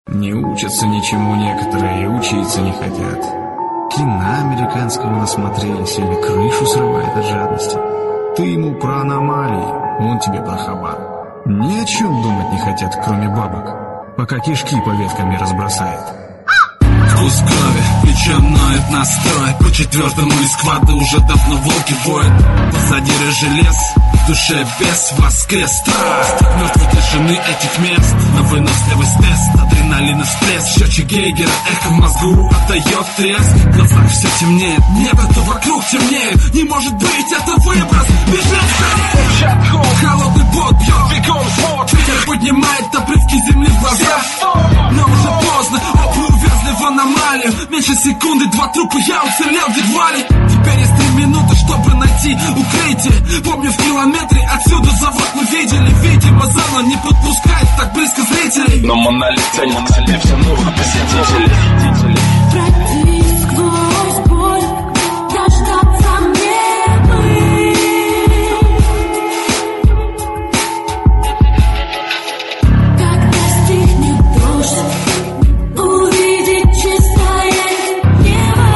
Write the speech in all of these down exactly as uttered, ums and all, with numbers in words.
Не учатся ничему некоторые и учиться не хотят. Кино американского насмотрелись или крышу срывает от жадности. Ты ему про аномалии, он тебе про хабар. Ни о чем думать не хотят, кроме бабок, пока кишки по веткам не разбросает. Вкус крови, плечом ноет настрой. По четвертому из сквада уже давно волки воют. Позади рыжий лес, в душе бес воскрес. Страсть мертвой тишины этих мест, но выносливость тест, адреналин и всплеск. Счетчик Гейгера, эхо в мозгу отдает треск. В глазах все темнеет, небо то вокруг темнеет. Не может быть, это выброс, бежит холодный пот бьет веком свод. Ветер поднимает обрывки земли в глаза. Но уже поздно, оба увязли в аномалию. Меньше секунды, два трупа, я уцелел едва ли. Теперь есть три минуты, чтобы найти укрытие. Помню, в километре отсюда завод мы видели. Видимо, зона не подпускает так близко зрителей. Но монолит тянет к себе все новых посетителей. Пройти сквозь боль, дождаться мне бы. Когда стихнет дождь, увидеть чистое небо.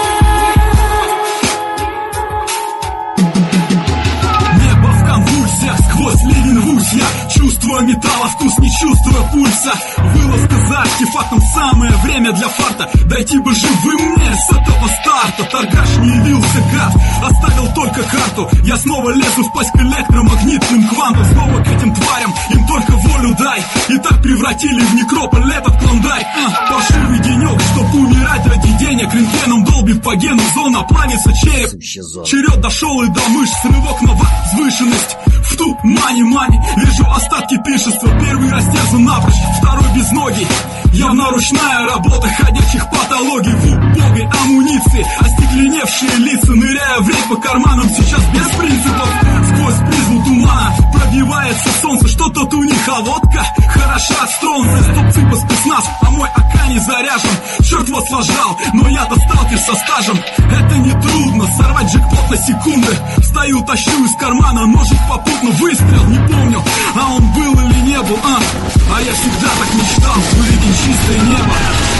Небо в конвульсиях, сквозь ливень рвусь я. Чувствую металла, вкус не чувствую пульса. Вылазка за артефактом, самое время для фарта. Дойти бы живым мне с этого старта. Торгаш не явился, гад, оставил только карту. Я снова лезу в пасть к электромагнитным квантам. Снова к этим тварям, им только волю дай. И так превратили в некрополь этот клондайк. а, Паршивый денек, чтоб умирать ради денег. Рентгеном долбив по гену, зона плавится череп. Черед дошел и до мышц, рывок на возвышенность. В тумане мани, вижу остатки пиршества. Первый растерзан напрочь, второй без ноги. Явно ручная работа ходячих патологий. В убогой амуниции остекленевшие лица. Ныряя в рейд по карманам, сейчас без принципов. Сквозь призму тумана пробивается солнце. Что тут у них, а водка хороша от стронца. Стопцы по спецназ, а мой АК не заряжен. Черт вас сложал, но я-то сталкер со стажем. Это не трудно, сорвать джекпот на секунды. Встаю, тащу из кармана ножик попутно. Выстрел, не помню, а он был или не был, а А я всегда так мечтал увидеть чистое небо.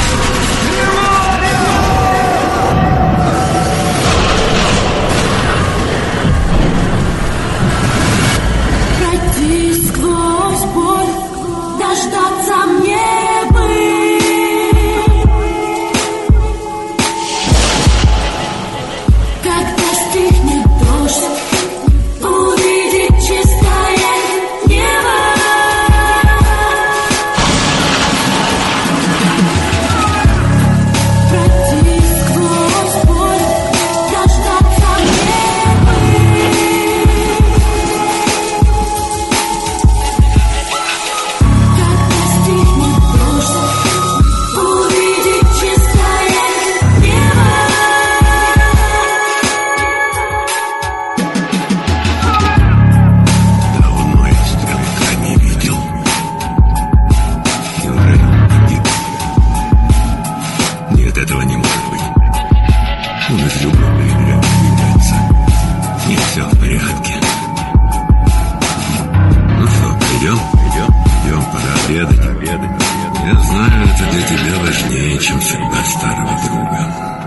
Пройти сквозь боль, дождаться мне бы. Когда стихнет дождь, увидеть чистое небо. Пройти сквозь боль, дождаться мне бы. Когда стихнет дождь, увидеть чистое небо. Давно я стрелка не видел. Неужели погиб? Нет, этого не может быть. Он из любого игры появляется. Нет, все в порядке. Ну что, пойдем? Пойдем. Идем, пора обедать. обедать. Я знаю, это для тебя важнее, чем судьба старого друга.